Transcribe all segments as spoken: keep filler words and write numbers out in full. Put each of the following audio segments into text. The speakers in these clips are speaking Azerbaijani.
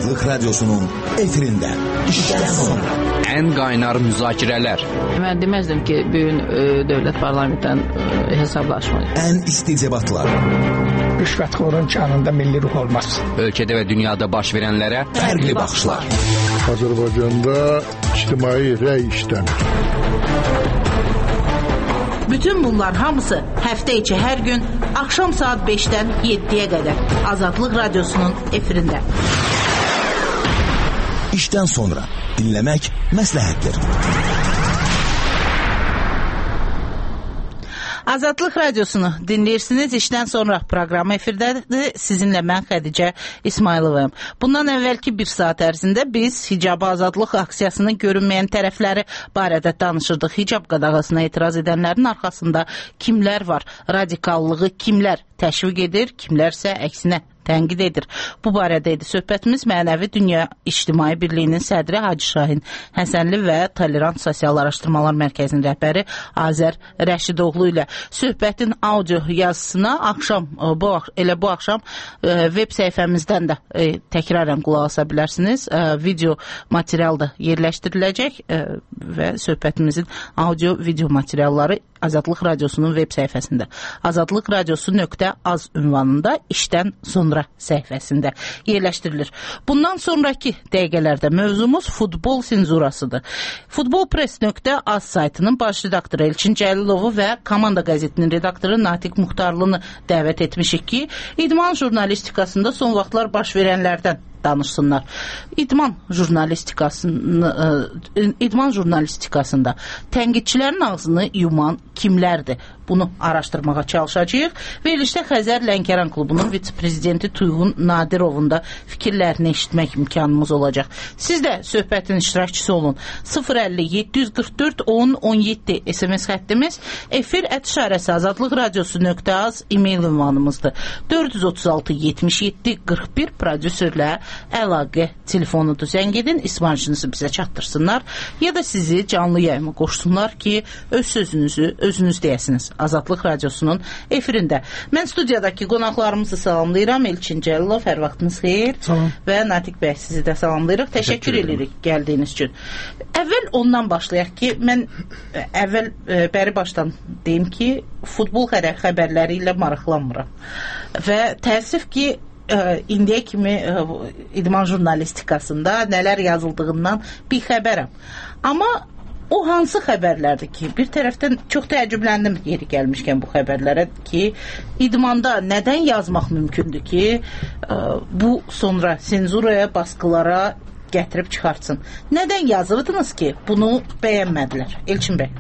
Azadlıq Radyosu'nun efirində işdən sonra ən qaynar müzakirələr. Mən deməzdim ki, bugün e, dövlət parlamentdən e, hesablaşmalıyıq. Ən isti debatlar. Rüşvətxorun canında milli ruh olmaz. Ölkədə və dünyada baş verənlərə fərqli baxışlar. Azərbaycanda ictimai rəy işlənir. Bütün bunlar hamısı həftə içi hər gün axşam saat beşdən yeddiyə qədər Azadlıq Radyosu'nun efirində. İşdən sonra dinləmək məsləhətdir. Azadlıq Radiosunu dinləyirsiniz. İşdən sonra proqramı efirdədir. Sizinlə mən Xədicə İsmayılovayım. Bundan əvvəlki bir saat ərzində biz hicab azadlıq aksiyasının görünməyən tərəfləri barədə danışırdıq. Hicab qadağasına etiraz edənlərin arxasında kimlər var? Radikallığı kimlər təşviq edir, kimlərsə əksinə tənqid edir. Bu barədə idi söhbətimiz. Mənəvi Dünya İctimai Birliyinin sədri Hacı Şahin Həsənli və Tolerant Sosial Araşdırmalar Mərkəzinin rəhbəri Azər Rəşidoğlu ilə söhbətin audio yazısına axşam, bu, elə bu axşam web səhifəmizdən də e, təkrarən qulaq asa bilərsiniz. E, video material da yerləşdiriləcək e, və söhbətimizin audio video materialları Azadlıq Radyosu'nun web səhifəsində. Azadlıq Radyosu nöqtə az ünvanında işdən sonra səhifəsində yerləşdirilir. Bundan sonraki dəqiqələrdə mövzumuz futbol senzurasıdır. Futbolpress nöqtə az saytının baş redaktoru Elçin Cəlilovu və Komanda qəzetinin redaktoru Natiq Muxtarlını dəvət etmişik ki, idman jurnalistikasında son vaxtlar baş verənlərdən danışsınlar. İdman jurnalistikasını, idman jurnalistikasında tənqidçilərin ağzını yuman kimlərdir? Bunu araşdırmağa çalışacağıq. Verilişdə Xəzər Lənkəran klubunun vitse-prezidenti Tuyğun Nadirovun da fikirlərini eşitmək imkanımız olacaq. Siz də söhbətin iştirakçısı olun. sıfır əlli yeddi yüz qırx dörd on on yeddi S M S xəttimiz, efir ət işarəsi azadlıq radiosu nöqtə az e-mail ünvanımızdır. dörd yüz otuz altı yetmiş yeddi qırx bir prodüserlə əlaqə telefonudur. Zəng edin, ismarışınızı bizə çatdırsınlar ya da sizi canlı yayıma qoşsunlar ki, öz sözünüzü özünüz deyəsiniz. Azadlıq Radyosu'nun efirində. Mən studiyadakı qonaqlarımızı salamlayıram. Elçin Cəlilov, hər vaxtınız xeyir. Salam. Və Natiq bəy, sizi də salamlayırıq. Təşəkkür, Təşəkkür edirik gəldiyiniz üçün. Əvvəl ondan başlayaq ki, mən əvvəl e, bəri başdan deyim ki, futbol xəbərləri ilə maraqlanmıram. Və təəssüf ki, e, indiyə kimi e, idman jurnalistikasında nələr yazıldığından bir xəbərəm. Amma o hansı xəbərlərdir ki, bir tərəfdən çox təəccübləndim yeri gəlmişkən bu xəbərlərə ki, idmanda nədən yazmaq mümkündür ki, bu sonra senzuraya, baskılara gətirib çıxartsın. Nədən yazırdınız ki, bunu bəyənmədilər? Elçin bəy.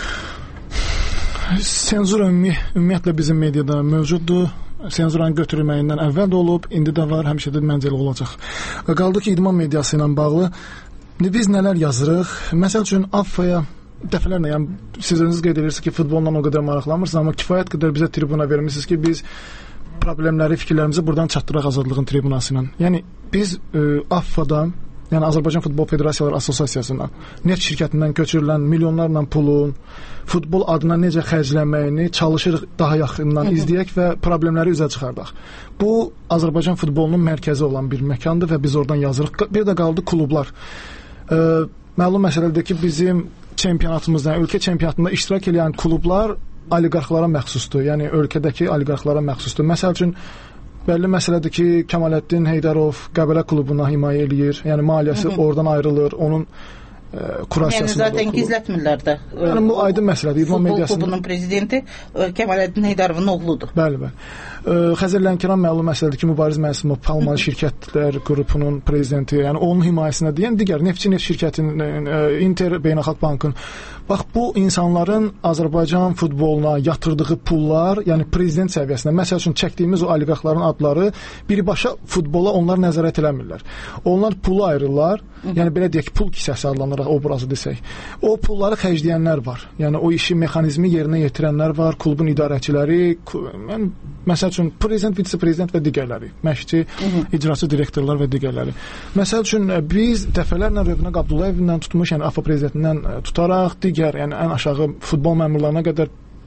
Senzura ümumiyyətlə bizim mediada mövcuddur. Senzuranın götürülməyindən əvvəl də olub, indi də var, həmişə də məncəli olacaq. Qaldı ki, idman mediası ilə bağlı biz nələr yazırıq? Məsəl üçün A F A-ya dəfələrlə, yəni siziniz qeyd edirsiniz ki, futbolla o qədər maraqlanmırsınız, amma kifayət qədər bizə tribuna vermişsiniz ki, biz problemləri, fikirlərimizi buradan çatdıraq Azadlığın tribunası ilə. Yəni biz e, A F A-dan, yəni Azərbaycan Futbol Federasiyaları Assosiasiyasından, neft şirkətindən götürülən milyonlarla pulun futbol adına necə xərclənməyini çalışırıq daha yaxından izləyək və problemləri üzə çıxardaq. Bu, Azərbaycan futbolunun mərkəzi olan bir məkandır və biz oradan yazırıq. Bir də qaldı klublar. E, məlum məsələdir ki, bizim çempionatımızda, ölkə çempionatında iştirak edən klublar oliqarxlara məxsusdur. Yəni ölkədəki oliqarxlara məxsusdur. Məsəl üçün bəlli məsələdir ki, Kəmaləddin Heydərov Qəbələ klubuna himayə eləyir. Yəni maliyyəsi hı -hı. oradan ayrılır. Onun e, kurassiyasında. Yəni zaten gizlətmirlər də. Yəni bu aydın məsələdir. İdman Futbol mediasının klubunun prezidenti Kəmaləddin Heydərovun oğludur. Bəli, bəli. Xəzər Lənkəran məlum məsələdir ki, Mübariz Məsumov Palmalı şirkətlər qrupunun prezidenti, yəni onun himayəsində deyən digər Neftçi Neft şirkətinin, Inter Beynəlxalq Bankın. Bax, bu insanların Azərbaycan futboluna yatırdığı pullar, yəni prezident səviyyəsində, məsəl üçün çəkdiyimiz o oliqarxların adları birbaşa futbola onlar nəzarət eləmirlər. Onlar pulu ayırırlar, yəni belə deyək ki, pul kisəsi adlanıraq obrazı desək. O pulları xərcləyənlər var. Yəni o işi, mexanizmi yerinə yetirənlər var, klubun idarəçiləri, yəni məsəl üçün prezident, vitse-prezident və digərləri, məşqçi, icraçı direktorlar və digərləri. Məsəl üçün biz dəfələrlə Rövnə Abdullayevindən tutmuş, yəni A F A prezidentindən tutaraq digər, yəni ən aşağı futbol məmurlarına qədər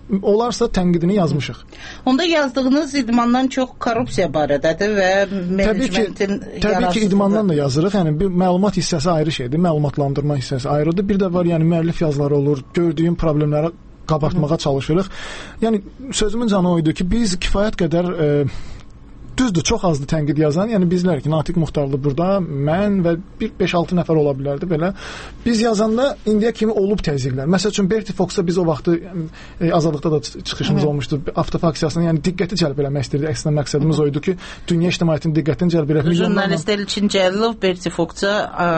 olarsa tənqidini yazmışıq. Onda yazdığınız idmandan çox korrupsiya barədədir və menecmentin Təbii ki, təbii ki idmandan da yazırıq. Yəni bir məlumat hissəsi ayrı şeydir, məlumatlandırma hissəsi ayrıdır. Bir də var, yəni müəllif yazıları olur, gördüyüm problemləri qabartmağa çalışırıq. Yəni sözümün canı oydu ki, biz kifayət qədər e, düzdür, çox azdır tənqid yazan. Yəni bizlər ki, Natiq Muxtarlı burada, mən və bir beş altı nəfər ola bilərdi belə. Biz yazanda indiyə kimi olub təzyiqlər. Məsəl üçün Berti Fox'a biz o vaxtı e, Azadlıqda da çıxışımız Hı. olmuşdu. Avtofa aksiyasına, yəni diqqəti cəlb eləmək istəyirdik. Əslində məqsədimiz oydu ki, dünya ictimaiyyətinin diqqətini cəlb eləmək. Jurnalist Elçin Cəlilov Berti Fox'a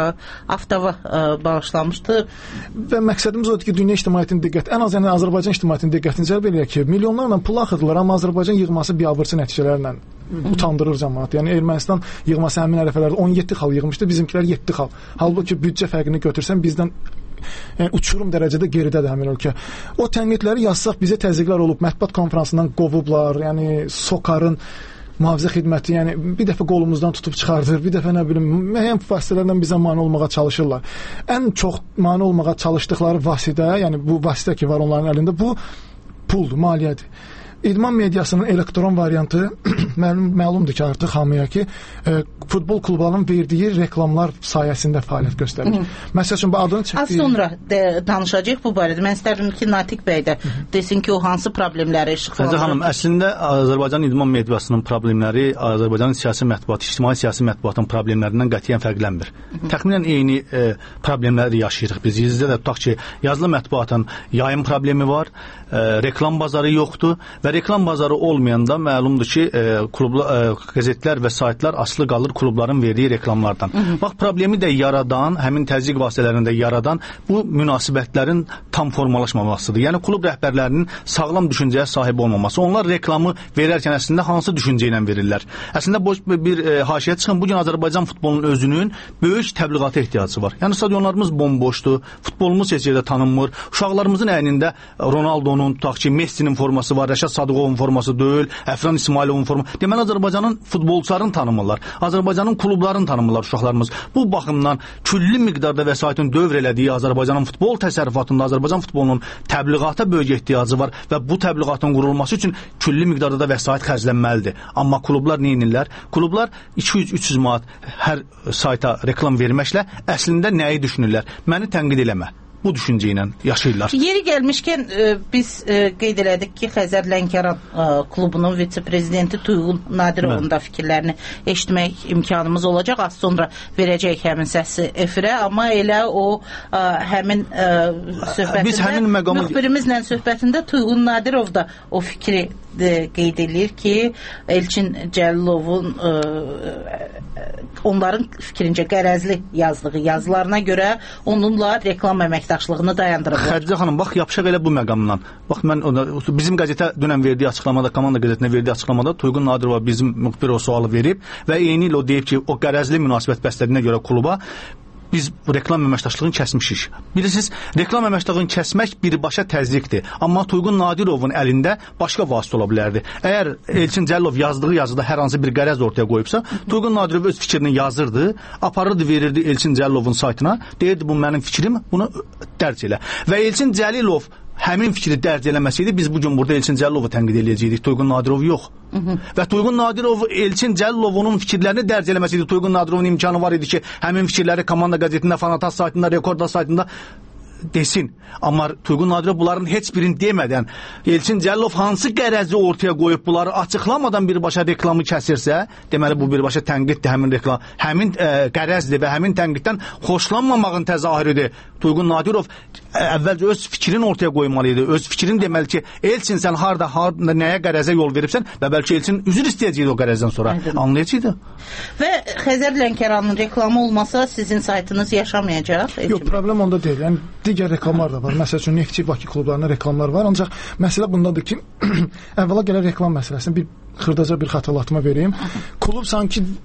Avtova bağışlamışdı. Və məqsədimiz oydu ki, dünya ictimaiyyətinin diqqəti, ən az yəni Azərbaycan ictimaiyyətinin diqqətini cəlb eləyək ki, milyonlarla pul axıdırlar, amma Azərbaycan yığması biabırçı nəticələrlə utandırır cəmaət. Yəni Ermənistan yığması həmin ərəfələrdə on yeddi xal yığmışdı, bizimkilər yeddi xal. Halbuki büdcə fərqini götürsən bizdən yəni uçurum dərəcədə geridədir həmin ölkə. O tənqidləri yazsaq bizə təzyiqlər olub, mətbuat konfransından qovublar, yəni SOCAR-ın mühafizə xidməti, yəni bir dəfə qolumuzdan tutub çıxardır, bir dəfə nə bilim müəyyən vasitələrdən bizə mane olmağa çalışırlar. Ən çox mane olmağa çalışdıqları vasitə, yəni bu vasitə ki var onların əlində, bu puldur, maliyyədir. İdman mediasının elektron variantı məlum, məlumdur ki, artıq hamıya ki, e, futbol klublarının verdiyi reklamlar sayəsində fəaliyyət göstərir. Məsəl üçün, bu adını çəkdiyi... Az sonra de, danışacaq bu barədə. Mən istərdim ki, Natiq bəy də desin ki, o hansı problemləri işıqlandırır. Xəzər xanım, əslində Azərbaycan idman mediasının problemləri Azərbaycan siyasi mətbuatı, ictimai siyasi mətbuatın problemlərindən qətiyyən fərqlənmir. Təxminən eyni e, problemləri yaşayırıq biz. Bizdə də tutaq ki, yazılı mətbuatın yayım problemi var, e, reklam bazarı yoxdur və reklam bazarı olmayanda məlumdur ki, e, klubla, e, qəzetlər və saytlar asılı qalır klubların verdiyi reklamlardan. Hı -hı. Bax, problemi də yaradan, həmin təzyiq vasitələrində yaradan bu münasibətlərin tam formalaşmamasıdır. Yəni klub rəhbərlərinin sağlam düşüncəyə sahib olmaması. Onlar reklamı verərkən əslində hansı düşüncə ilə verirlər? Əslində boş bir e, haşiyə çıxın, bugün Azərbaycan futbolunun özünün böyük təbliğata ehtiyacı var. Yəni stadionlarımız bomboşdur, futbolumuz heç yerdə tanınmır. Uşaqlarımızın əynində Ronaldonun, tutaq ki, Messinin forması var, Rəşad Sadıqovun forması deyil, Əfran İsmailovun forması. Deməli Azərbaycanın futbolçularını tanımırlar. Azərbaycanın klublarını tanımırlar uşaqlarımız. Bu baxımdan külli miqdarda vəsaitin dövr elədiyi Azərbaycanın futbol təsərrüfatında Azərbaycan futbolunun təbliğata böyük ehtiyacı var və bu təbliğatın qurulması üçün külli miqdarda da vəsait xərclənməlidir. Amma klublar nə edirlər? Klublar iki yüz üç yüz manat hər sayta reklam verməklə əslində nəyi düşünürlər? Məni tənqid eləmə. Bu düşüncə ilə yaşayırlar. Yeri gəlmişkən e, biz e, qeyd elədik ki, Xəzər Lənkəran e, klubunun vitse-prezidenti Tuyğun Nadirovun da fikirlərini eşitmək imkanımız olacaq. Az sonra verəcək həmin səsi efirə, amma elə o e, həmin e, söhbətində həmin məqamı... müxbirimizlə söhbətində Tuyğun Nadirov da o fikri de, qeyd edir ki, Elçin Cəlilovun e, onların fikrincə qərəzli yazdığı yazılarına görə onunla reklam əməkdaşlığını dayandırıblar. Xədicə xanım, bax, yapışaq elə bu məqamdan. Bax, mən ona, bizim qəzetə dünən verdiyi açıqlamada, Komanda qəzetinə verdiyi açıqlamada Tuyğun Nadirova bizim müxbir o sualı verib və eyni ilə o deyib ki, o qərəzli münasibət bəslədiyinə görə kluba biz reklam əməkdaşlığını kəsmişik. Bilirsiniz, reklam əməkdaşlığını kəsmək birbaşa təzyiqdir. Amma Tuyğun Nadirovun əlində başqa vasitə ola bilərdi. Əgər Elçin Cəlilov yazdığı yazıda hər hansı bir qərəz ortaya qoyubsa, Tuyğun Nadirov öz fikrini yazırdı, aparırdı, verirdi Elçin Cəlilovun saytına, deyirdi bu mənim fikrim, bunu dərc elə. Və Elçin Cəlilov həmin fikri dərc eləməsəydi, biz bugün burada Elçin Cəlilovu tənqid eləyəcəkdik, Tuyğun Nadirovu yox. Hı -hı. Və Tuyğun Nadirov Elçin Cəlilovun fikirlərini dərc eləməsəydi, Tuyğun Nadirovun imkanı var idi ki, həmin fikirləri Komanda qəzetində, Fanatas saytında, Rekorda saytında desin. Amma Tuyğun Nadirov bunların heç birini demədən Elçin Cəlilov hansı qərəzi ortaya qoyub bunları açıqlamadan birbaşa reklamı kəsirsə, deməli bu birbaşa tənqiddir həmin reklam, həmin ə, qərəzdir və həmin tənqiddən xoşlanmamağın təzahürüdür. Tuyğun Nadirov ə, əvvəlcə öz fikrini ortaya qoymalıydı. Öz fikrini deməli ki, Elçin sən harda, harda nəyə qərəzə yol veribsən və bəlkə Elçin üzr istəyəcəkdi o qərəzdən sonra. Aydın. Anlayacaqdı. Və Xəzər Lənkəranın reklamı olmasa sizin saytınız yaşamayacaq. Yox, problem onda deyil. Yəni digər reklamlar da var. Məsəl üçün Neftçi Bakı klublarına reklamlar var. Ancaq məsələ bundadır ki, əvvəla gələ reklam məsələsini bir xırdaca bir xatırlatma vereyim. Klub sanki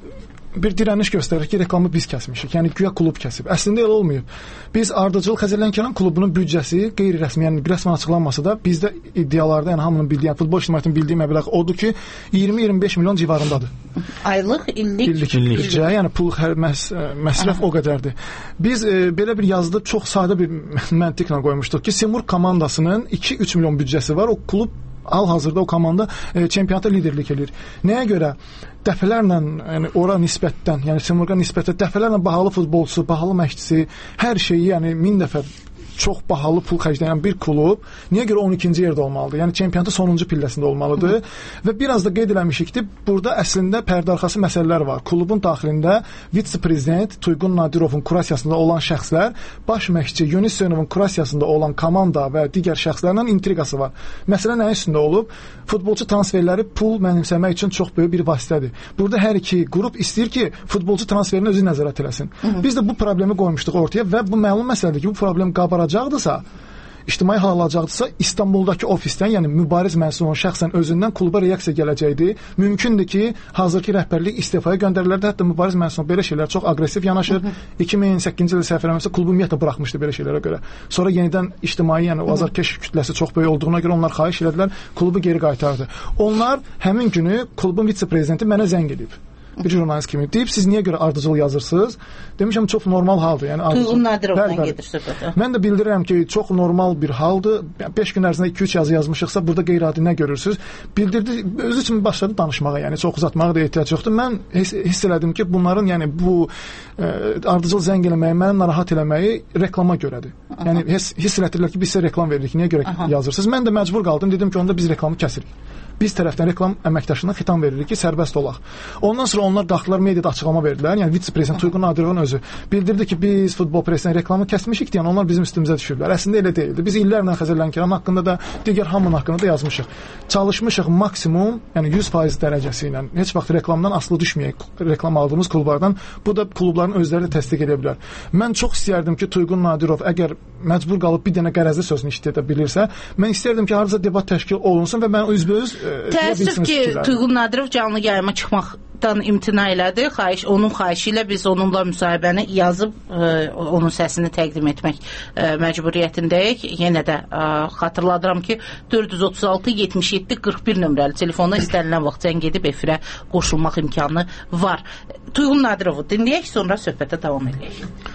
bir dirəniş göstərir ki, reklamı biz kəsmişik. Yəni güya klub kəsib. Əslində elə olmayıb. Biz Ardıcıl Xəzər Lənkəran klubunun büdcəsi qeyri-rəsmi, yəni rəsmi açıqlanmasa da bizdə iddialarda, yəni hamının bildiyi, yəni futbol ictimaiyyətinin bildiyi məbləğ odur ki, iyirmi iyirmi beş milyon civarındadır. Aylıq, illik, illik, illik. Büdcə, yəni pul hər məs məsrəf o qədərdir. Biz e, belə bir yazıda çox sadə bir məntiqlə qoymuşduq ki, Simur komandasının iki üç milyon büdcəsi var. O klub hal-hazırda o komanda e, çempionata liderlik edir. Nəyə görə? Dəfələrlə, yəni ora nisbətdən, yəni Simurqa nisbətən dəfələrlə bahalı futbolçusu, bahalı məşqçisi, hər şeyi, yəni min dəfə çox bahalı pul xərcləyən bir klub niyə görə on ikinci yerdə olmalıdır? Yəni çempionatın sonuncu pilləsində olmalıdır. Hı. Və biraz da qeyd eləmişik ki, burada əslində pərdəarxası məsələlər var. Klubun daxilində vitse-prezident Tuyğun Nadirovun kurasiyasında olan şəxslər, baş məşqçi Yunis Söynovun kurasiyasında olan komanda və digər şəxslərlə intriqası var. Məsələ nə üstündə olub? Futbolçu transferləri pul mənimsəmək üçün çox böyük bir vasitədir. Burada hər iki qrup istəyir ki, futbolçu transferini özü nəzarət eləsin. Hı -hı. Biz də bu problemi qoymuşduq ortaya və bu məlum məsələdir ki, bu problem qabaracaqdırsa, ictimai hal alacaqdırsa, İstanbuldakı ofisdən, yəni mübariz məsulunun şəxsən özündən kluba reaksiya gələcəkdir. Mümkündür ki, hazırki rəhbərlik istifaya göndərilərdə, hətta mübariz məsulun belə şeylər çox aqressiv yanaşır. Hı -hı. iki min səkkizinci ildə səhv eləmirəmsə, klubu ümumiyyətlə buraxmışdı belə şeylərə görə. Sonra yenidən ictimai, yəni o azarkeş kütləsi çox böyük olduğuna görə onlar xahiş elədilər, klubu geri qaytardı. Onlar həmin günü klubun vitse-prezidenti mənə zəng edib. Bir jurnalist kimi deyib, siz niyə görə ardıcıl yazırsınız? Demişəm, çox normal haldır. Yəni Tuyğun Nadirovdan gedir söhbətə. Mən də bildirirəm ki, çox normal bir haldır. beş gün ərzində iki üç yazı yazmışıqsa, burada qeyri-adi nə görürsünüz? Bildirdi, özü üçün başladı danışmağa, yəni çox uzatmağa da ehtiyac yoxdur. Mən hiss, hiss elədim ki, bunların, yəni bu e, ardıcıl zəng eləməyi, məni narahat eləməyi reklama görədir. Aha. Yəni hiss, hiss elədirlər ki, biz sizə reklam veririk, niyə görə Aha. yazırsınız? Mən də məcbur qaldım, dedim ki, onda biz reklamı kəsirik. Biz tərəfdən reklam əməkdaşına xitam veririk ki, sərbəst olaq. Ondan sonra onlar daxillər mediada açıqlama verdilər. Yəni vitse-prezident Tuyğun Nadirovun özü bildirdi ki, biz futbol presindən reklamı kəsmişik deyən onlar bizim üstümüzə düşüblər. Əslində elə deyildi. Biz illərlə Xəzər Lənkəran haqqında da, digər hamının haqqında da yazmışıq. Çalışmışıq maksimum, yəni yüz faiz dərəcəsi ilə heç vaxt reklamdan asılı düşməyək, reklam aldığımız klublardan. Bu da klubların özləri də təsdiq edə bilər. Mən çox istərdim ki, Tuyğun Nadirov əgər məcbur qalıb bir dənə qərəzli sözünü işlədə bilirsə, mən istərdim ki, harca debat təşkil olunsun və mən üzbəüz təəssüf ki, Tuyğun Nadirov canlı yayıma çıxmaqdan imtina elədi. Xahiş, onun xahişi ilə biz onunla müsahibəni yazıb ə, onun səsini təqdim etmək ə, məcburiyyətindəyik. Yenə də ə, xatırladıram ki, dörd yüz otuz altı yetmiş yeddi qırx bir nömrəli telefona istənilən vaxt zəng edib efirə qoşulmaq imkanı var. Tuyğun Nadirovu dinləyək, sonra söhbətə davam edək.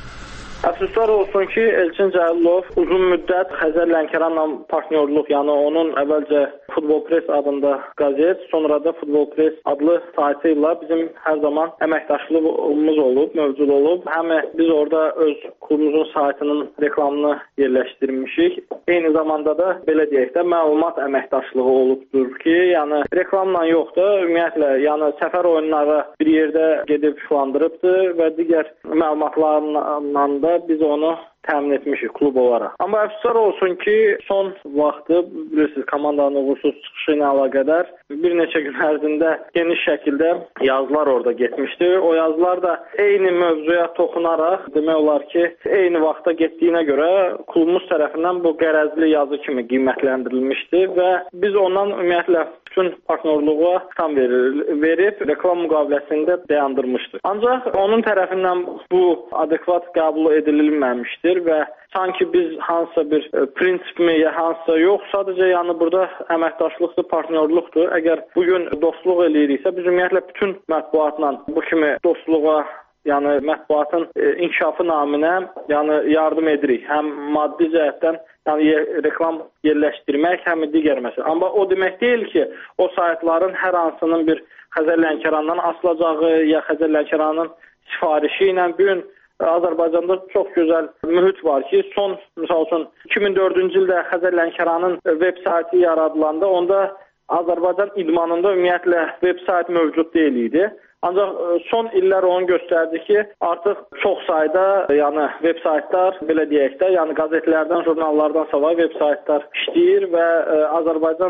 Əfsuslar olsun ki, Elçin Cəlilov uzun müddət Xəzər Lənkəranla partnyorluq, yəni onun əvvəlcə Futbol Press adında qazet, sonra da Futbol Press adlı saytı ilə bizim hər zaman əməkdaşlığımız olub, mövcud olub. Həm biz orada öz klubumuzun saytının reklamını yerləşdirmişik. Eyni zamanda da belə deyək də məlumat əməkdaşlığı olubdur ki, yəni reklamla yox da, ümumiyyətlə, yəni səfər oyunları bir yerdə gedib şulandırıbdır və digər məlumatlarla da biz onu təmin etmişik klub olaraq. Amma əfsuslar olsun ki, son vaxtı, bilirsiniz, komandanın uğursuz çıxışı ilə əlaqədar bir neçə gün ərzində geniş şəkildə yazılar orada getmişdi. O yazılar da eyni mövzuya toxunaraq, demək olar ki, eyni vaxtda getdiyinə görə klubumuz tərəfindən bu qərəzli yazı kimi qiymətləndirilmişdi və biz ondan ümumiyyətlə bütün partnyorluğa xitam verib reklam müqaviləsində dayandırmışdıq. Ancaq onun tərəfindən bu adekvat qəbul edilməmişdir və sanki biz hansısa bir prinsip mi, ya hansısa yox, sadəcə yəni burada əməkdaşlıqdır, partnyorluqdur. Əgər bugün dostluq eləyiriksə, biz ümumiyyətlə bütün mətbuatla bu kimi dostluğa, yəni mətbuatın inkişafı naminə yəni yardım edirik. Həm maddi cəhətdən yəni reklam yerləşdirmək, həm digər məsələ. Amma o demək deyil ki, o saytların hər hansının bir Xəzər Lənkərandan asılacağı ya Xəzər Lənkəranın sifarişi ilə bu gün Azərbaycanda çox gözəl mühit var ki, son, misal üçün, iki min dördüncü ildə Xəzər Lənkəranın veb saytı yaradılanda, onda Azərbaycan idmanında ümumiyyətlə veb sayt mövcud deyil idi. Ancaq son illər onu göstərdi ki, artıq çox sayda, yəni veb saytlar, belə deyək də, yəni qazetlərdən, jurnallardan savay veb saytlar işləyir və Azərbaycan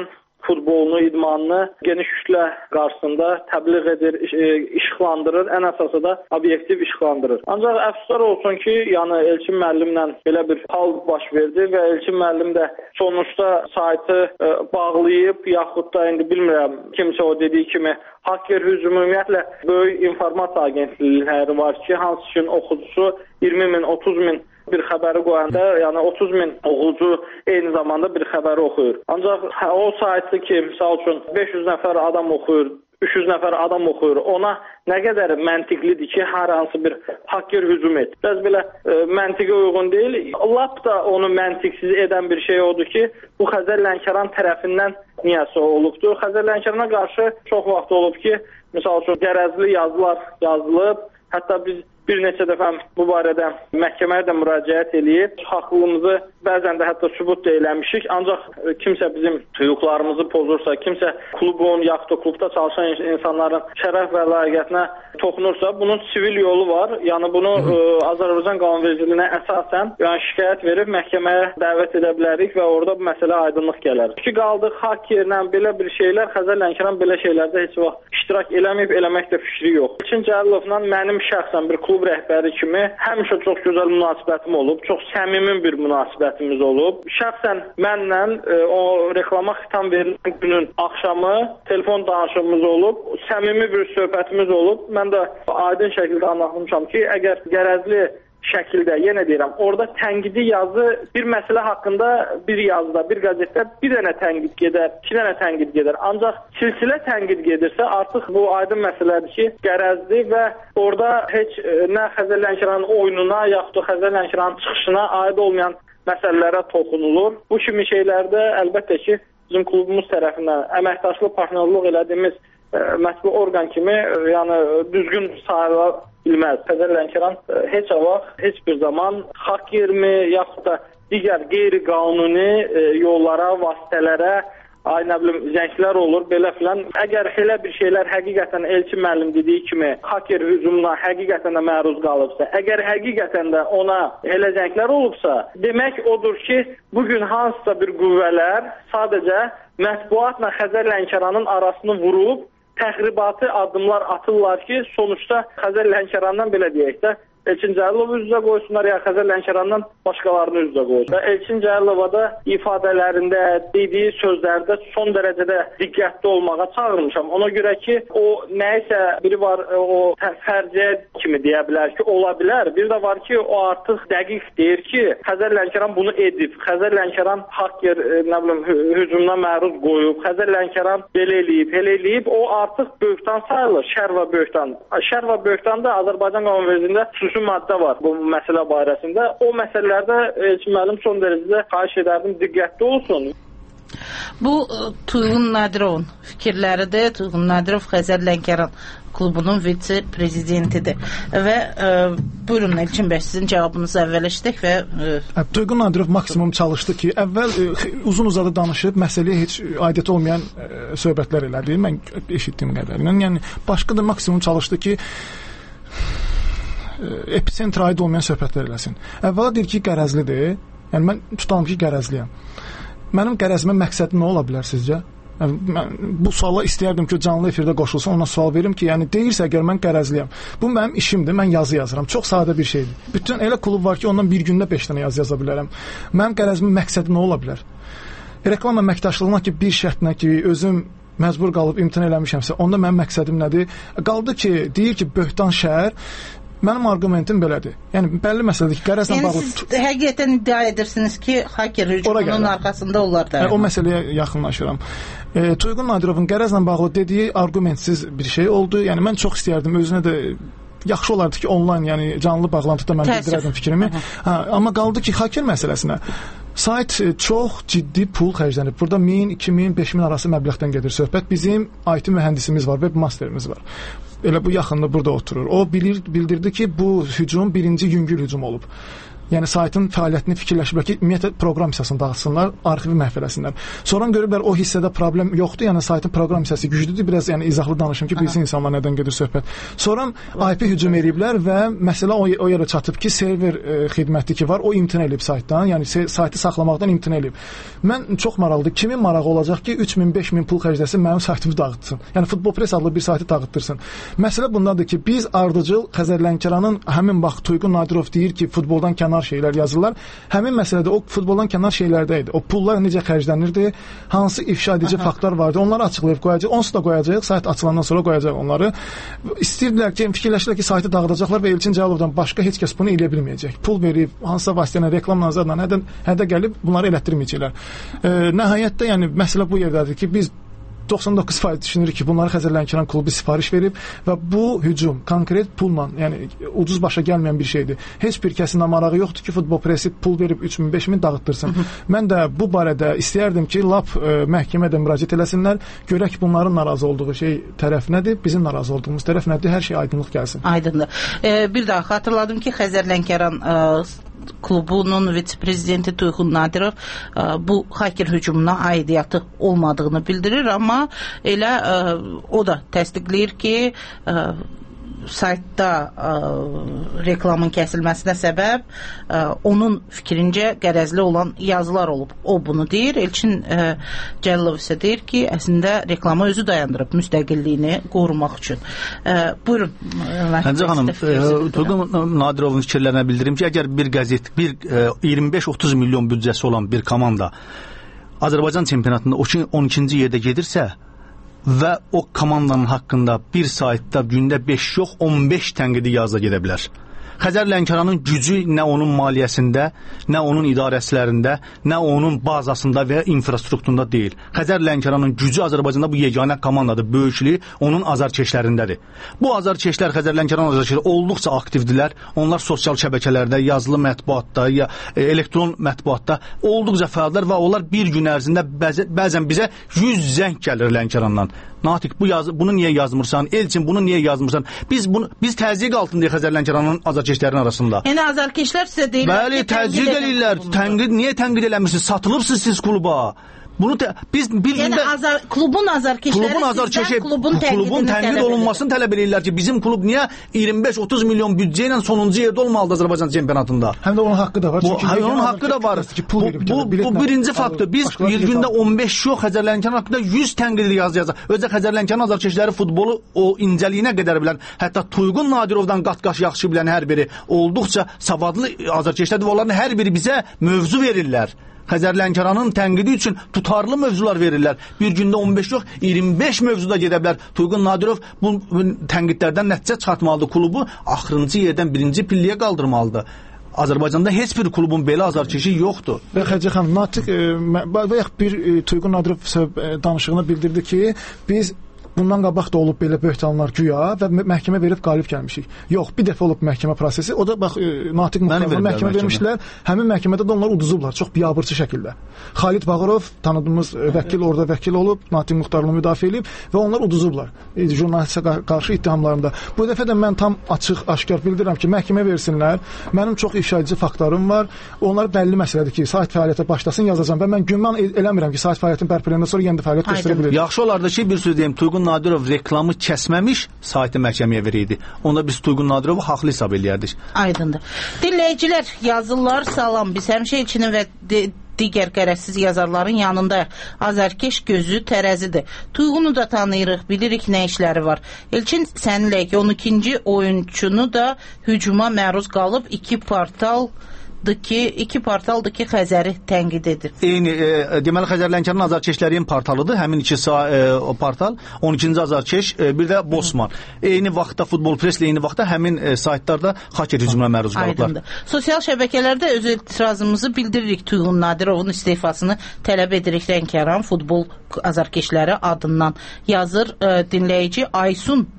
futbolunu, idmanını geniş kütlə qarşısında təbliğ edir, işıqlandırır, ən əsası da obyektiv işıqlandırır. Ancaq əfsuslar olsun ki, yəni Elçin müəllimlə belə bir hal baş verdi və Elçin müəllim də sonuçta saytı e, bağlayıb, yaxud da indi bilmirəm, kimsə o dediyi kimi hacker hücumu ümumiyyətlə böyük informasiya agentlikləri var ki, hansı ki oxucusu iyirmi min, otuz min bir xəbəri qoyanda, yəni otuz min oxucu eyni zamanda bir xəbəri oxuyur. Ancaq o saytı ki, misal üçün beş yüz nəfər adam oxuyur, üç yüz nəfər adam oxuyur, ona nə qədər məntiqlidir ki, hər hansı bir hacker hücum et. Biraz belə e, məntiqə uyğun deyil. Lap da onu məntiqsiz edən bir şey odur ki, bu Xəzər Lənkəran tərəfindən niyəsə olubdur. Xəzər Lənkərana qarşı çox vaxt olub ki, misal üçün qərəzli yazılar yazılıb, hətta biz bir neçə dəfə bu barədə məhkəməyə də müraciət edib, haqlılığımızı bəzən də hətta sübut da eləmişik. Ancaq kimsə bizim hüquqlarımızı pozursa, kimsə klubun, yaxud da klubda çalışan insanların şərəf və layiqətinə toxunursa, bunun sivil yolu var. Yəni bunu ə, Azərbaycan qanunvericiliyinə əsasən yəni şikayət verib məhkəməyə dəvət edə bilərik və orada bu məsələ aydınlıq gələr. Ki qaldıq hakkerlə belə bir şeylər, Xəzər Lənkəran belə şeylərdə heç vaxt iştirak eləməyib, eləmək də fikri yox. İlkin Cəlilovla mənim şəxsən bir klub rəhbəri kimi həmişə çox gözəl münasibətim olub, çox səmimi bir münasibətimiz olub. Şəxsən mənlə e, o reklama xitam verilən günün axşamı telefon danışığımız olub, səmimi bir söhbətimiz olub. Mən də aydın şəkildə anlatmışam ki, əgər qərəzli şəkildə, yenə deyirəm, orada tənqidi yazı bir məsələ haqqında bir yazıda, bir qəzetdə bir dənə tənqid gedər, iki dənə tənqid gedər. Ancaq silsilə tənqid gedirsə, artıq bu aydın məsələdir ki, qərəzli və orada heç nə Xəzər Lənkəranın oyununa, yaxud da Xəzər Lənkəranın çıxışına aid olmayan məsələlərə toxunulur. Bu kimi şeylərdə əlbəttə ki, bizim klubumuz tərəfindən əməkdaşlıq, partnerluq elədiyimiz mətbu orqan kimi, yəni düzgün sayıla bilməz. Xəzər Lənkəran heç vaxt, heç bir zaman hakkermi, yaxud da digər qeyri-qanuni yollara, vasitələrə, ay nə bilim, zənglər olur, belə filan. Əgər elə bir şeylər həqiqətən Elçin müəllim dediyi kimi hacker hücumuna həqiqətən də məruz qalıbsa, əgər həqiqətən də ona elə zənglər olubsa, demək odur ki, bugün hansısa bir qüvvələr sadəcə mətbuatla Xəzər Lənkəranın arasını vurub, təxribatı addımlar atırlar ki, sonuçta Xəzər Lənkərandan belə deyək də, Elçin Cəlilovu üzrə qoysunlar, ya Xəzər Lənkərandan başqalarını üzrə qoysunlar. Elçin Cəlilova da ifadələrində, dediyi sözlərdə son dərəcədə diqqətli olmağa çağırmışam. Ona görə ki, o nəysə biri var, o fərciyə kimi deyə bilər ki, ola bilər. Bir də var ki, o artıq dəqiq deyir ki, Xəzər Lənkəran bunu edib. Xəzər Lənkəran hacker, nə bilim, hücumuna məruz qoyub. Xəzər Lənkəran belə eləyib, elə eləyib. O artıq böhtan sayılır, şər və böhtan. Şər və böhtan da Azərbaycan qanunvericiliyində xüsusi maddə var bu məsələ barəsində. O məsələlərdə Elçin müəllim son dərəcədə xahiş edərdim diqqətli olsun. Bu Tuyğun Nadirovun fikirləridir. Tuyğun Nadirov Xəzər Lənkəran klubunun vitse-prezidentidir. Və e, buyurun Elçin bəy, sizin cavabınızı əvvəl eşitdik və e, Tuyğun Nadirov maksimum çalışdı ki, əvvəl e, uzun-uzadı danışıb, məsələyə heç aidiyyəti olmayan e, söhbətlər elədi. Mən eşitdiyim qədərilə. Yəni başqa da maksimum çalışdı ki, episentra aid olmayan söhbətlər eləsin. Əvvəla deyir ki, qərəzlidir. Yəni mən tutalım ki, qərəzliyəm. Mənim qərəzmə məqsədi nə ola bilər sizcə? Yəni, mən bu suala istəyərdim ki, canlı efirdə qoşulsun, ona sual verim ki, yəni deyirsə əgər mən qərəzliyəm. Bu mənim işimdir, mən yazı yazıram. Çox sadə bir şeydir. Bütün elə klub var ki, ondan bir gündə beş dənə yazı yaza bilərəm. Mənim qərəzmin məqsədi nə ola bilər? Reklam əməkdaşlığına ki, bir şərtlə ki, özüm məcbur qalıb imtina eləmişəmsə, onda mənim məqsədim nədir? Qaldı ki, deyir ki, böhtan şəhər. Mənim argumentim belədir. Yəni bəlli məsələdir ki, qərəzlə yəni, bağlı. Siz həqiqətən iddia edirsiniz ki, hacker hücumunun arxasında onlar da. Yəni, o məsələyə yaxınlaşıram. E, Tuyğun Nadirovun qərəzlə bağlı dediyi argumentsiz bir şey oldu. Yəni mən çox istəyərdim özünə də yaxşı olardı ki, onlayn, yəni canlı bağlantıda mən bildirərdim fikrimi. Ha, amma qaldı ki, hacker məsələsinə sayt çox ciddi pul xərclənib. Burada min, iki min, beş min arası məbləğdən gedir söhbət. Bizim I T mühəndisimiz var, webmasterimiz var. Elə bu yaxında burada oturur. O bilir, bildirdi ki, bu hücum birinci yüngül hücum olub. Yəni saytın fəaliyyətini fikirləşiblər ki, ümumiyyətlə proqram hissəsini dağıtsınlar, arxivi məhv eləsinlər. Sonra görürlər o hissədə problem yoxdur, yəni saytın proqram hissəsi güclüdür. Biraz yəni izahlı danışım ki, bilsin insanlar nədən gedir söhbət. Sonra I P hücum ediblər və məsələ o, o yerə çatıb ki, server e, xidməti ki var, o imtina edib saytdan, yəni saytı saxlamaqdan imtina edib. Mən çox maraqlıdır. Kimin marağı olacaq ki, üç min, beş min pul xərcləsin, mənim saytımı dağıtsın. Yəni Futbol Press adlı bir saytı dağıtdırsın. Məsələ bundadır ki, biz ardıcıl Xəzər Lənkəranın həmin vaxt Tuyğun Nadirov deyir ki, futboldan kənar şeylər yazırlar. Həmin məsələdə o futboldan kənar şeylərdə idi. O pullar necə xərclənirdi, hansı ifşa edici faktlar vardı, onları açıqlayıb qoyacaq. Onsuz da qoyacaq, sayt açılandan sonra qoyacaq onları. İstəyirdilər ki, fikirləşdilər ki, saytı dağıdacaqlar və Elçin Cəlalovdan başqa heç kəs bunu eləyə bilməyəcək. Pul verib, hansısa vasitələ, reklam nazarla hədə, hədə gəlib bunları elətdirməyəcəklər. E, nəhayətdə, yəni məsələ bu yerdədir ki, biz doxsan doqquz faiz düşünürük ki, bunları Xəzər Lənkəran klubu sifariş verib və bu hücum konkret pulla, yəni ucuz başa gəlməyən bir şeydir. Heç bir kəsin marağı yoxdur ki, Futbol Pressi pul verib üç min, beş min dağıtdırsın. Mən də bu barədə istəyərdim ki, lap e, məhkəmədə müraciət eləsinlər, görək bunların narazı olduğu şey tərəf nədir, bizim narazı olduğumuz tərəf nədir, hər şey aydınlıq gəlsin. Aydındır. E, bir daha xatırladım ki, Xəzər Lənkəran e, klubunun vitse-prezidenti Tuyğun Nadirov ə, bu haker hücumuna aidiyyatı olmadığını bildirir, amma elə ə, o da təsdiqləyir ki, ə, saytda ə, reklamın kəsilməsinə səbəb ə, onun fikrincə qərəzli olan yazılar olub. O bunu deyir. Elçin ə, Cəlilov isə deyir ki, əslində reklamı özü dayandırıb müstəqilliyini qorumaq üçün. Ə, buyurun. Həncə xanım, Tuyğun Nadirovun fikirlərinə bildirim ki, əgər bir qəzet, bir ə, iyirmi beş otuz milyon büdcəsi olan bir komanda Azərbaycan çempionatında on ikinci yerdə gedirsə və o komandanın haqqında bir saytda gündə beş yox, on beş tənqidi yazda gedə bilər. Xəzər Lənkəranın gücü nə onun maliyyəsində, nə onun idarəçilərində, nə onun bazasında və ya infrastrukturunda deyil. Xəzər Lənkəranın gücü Azərbaycanda bu yeganə komandadır, böyüklüyü onun azarkeşlərindədir. Bu azarkeşlər, Xəzər Lənkəran azarkeşləri olduqca aktivdirlər. Onlar sosial şəbəkələrdə, yazılı mətbuatda, ya elektron mətbuatda olduqca fəaldirlər və onlar bir gün ərzində bəzən, bəzən bizə yüz zəng gəlir Lənkərandan. Natiq, bu yazı, bunu niyə yazmırsan? Elçin, bunu niyə yazmırsan? Biz bunu biz təzyiq altındayıq Xəzər Lənkəranın azarkeşlərinin arasında. Yəni azarkeşlər sizə deyirlər Bəli, ki, təzyiq edirlər. Tənqid, niyə tənqid eləmirsiniz? Satılıbsınız siz kluba. Bunu te, biz bir yəni gündə azar, klubun azarkeşləri klubun azarkeşi klubun klubun tənqid olunmasını tələb edirlər ki, bizim klub niyə iyirmi beş otuz milyon büdcə ilə sonuncu yerdə olmalıdır Azərbaycan çempionatında? Həm də onun haqqı da var. Bu, həm onun haqqı da var. Bu, bu, bu birinci faktor. Biz bir gündə on beş yox, Xəzər Lənkəran haqqında yüz tənqidli yazı yazır. Özə Xəzər Lənkəran azarkeşləri futbolu o incəliyinə qədər bilən, hətta Tuyğun Nadirovdan qat-qaş yaxşı bilən hər biri olduqca savadlı azarkeşlərdir. Onların hər biri bizə mövzu verirlər. Xəzər Lənkəranın tənqidi üçün tutarlı mövzular verirlər. Bir gündə on beş yox, iyirmi beş mövzuda gedə bilər. Tuyğun Nadirov bu, bu tənqidlərdən nəticə çıxartmalıdır, klubu axırıncı yerdən birinci pilliyə qaldırmalıdır. Azərbaycanda heç bir klubun belə azarkeşi yoxdur. Və Xəcə xanım, Natiq bayaq bir e, Tuyğun Nadirov e, danışığını bildirdi ki, biz bundan qabaq da olub belə böhtanlar güya və məhkəmə verib qalib gəlmişik. Yox, bir dəfə olub məhkəmə prosesi. O da bax e, Natiq Muxtarova məhkəmə vermişlər. Həmin məhkəmədə də onlar uduzublar çox biabırçı şəkildə. Xalid Bağırov tanıdığımız e, vəkil orada vəkil olub, Natiq Muxtarovunu müdafiə edib və onlar uduzublar. E, jurnalistə qarşı ittihamlarında. Bu dəfə də mən tam açıq, aşkar bildirirəm ki, məhkəmə versinlər. Mənim çox ifşa edici faktlarım var. Onlar bəlli məsələdir ki, sayt fəaliyyətə başlasın, yazacağam və mən güman eləmirəm ki, sayt fəaliyyətinin bərpalığından sonra yeni fəaliyyət göstərə bilər. Yaxşı olardı ki, bir söz deyim, Tuyğun Nadirov reklamı kəsməmiş saytı məhkəməyə verirdi. Onda biz Tuyğun Nadirovu haqlı hesab eləyərdik. Aydındır. Dinləyicilər yazırlar, salam. Biz həmişə Elçinin və digər qərəzsiz yazarların yanındayıq. Azarkeş gözü tərəzidir. Tuyğunu da tanıyırıq, bilirik nə işləri var. Elçin səninlə ki, on ikinci oyunçunu da hücuma məruz qalıb iki portal ki, iki portaldır ki, Xəzəri tənqid edir. Eyni, e, deməli Xəzər Lənkəran azarkeşlərinin portalıdır. Həmin iki e, portal, on ikinci azarkeş, e, bir də Bosman. Eyni vaxtda Futbol Presslə eyni vaxtda həmin e, saytlarda haker hücumuna məruz qalıblar. Aydındır. Sosial şəbəkələrdə öz etirazımızı bildiririk. Tuyğun Nadirovun istefasını tələb edirik. Lənkəran futbol azarkeşləri adından yazır e, dinləyici Aysun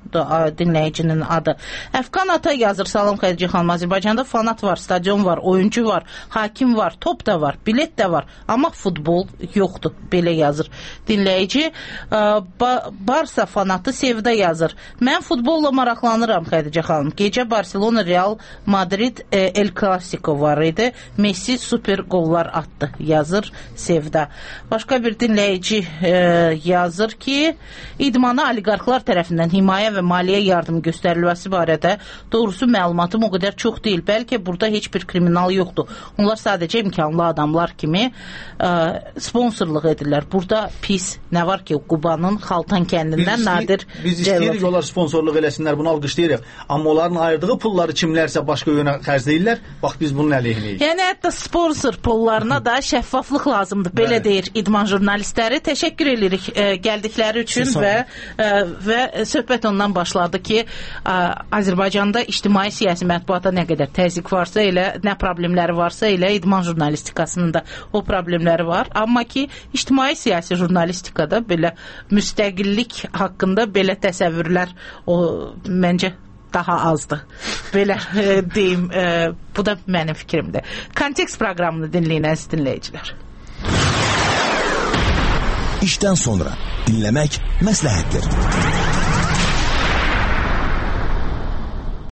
dinləyicinin adı. Əfqan Ata yazır, salam Xədicə xanım, Azərbaycanda fanat var, stadion var, oyuncu var, hakim var, top da var, bilet də var, amma futbol yoxdur, belə yazır dinləyici. Barsa fanatı Sevda yazır. Mən futbolla maraqlanıram Xədicə xanım. Gecə Barcelona, Real Madrid, El Clasico var idi. Messi super qollar atdı, yazır Sevda. Başqa bir dinləyici yazır ki, idmana oliqarxlar tərəfindən himayə və maliyyə yardım göstərilməsi barədə doğrusu məlumatım o qədər çox deyil. Bəlkə burada heç bir kriminal yoxdur. Onlar sadəcə imkanlı adamlar kimi ə, sponsorluq edirlər. Burada pis nə var ki, Qubanın Xaltan kəndindən Nadir Cəlov. Biz istəyirik, onlar sponsorluq eləsinlər, bunu alqışlayırıq. Amma onların ayırdığı pulları kimlərsə başqa yönə xərcləyirlər. Bax, biz bunun əleyhinəyik. Yəni, hətta sponsor pullarına da şəffaflıq lazımdır. Belə deyir idman jurnalistləri. Təşəkkür edirik ə, gəldikləri üçün və, ə, və söhbət ondan başladı ki, ə, Azərbaycanda ictimai siyasi mətbuata nə qədər təzyiq varsa elə, nə problemləri varsa elə idman jurnalistikasının da o problemləri var. Amma ki, ictimai siyasi jurnalistikada belə müstəqillik haqqında belə təsəvvürlər o, məncə daha azdır. Belə e, deyim, e, bu da mənim fikrimdir. Kontekst proqramını dinləyin əziz dinləyicilər. İşdən sonra dinləmək məsləhətdir.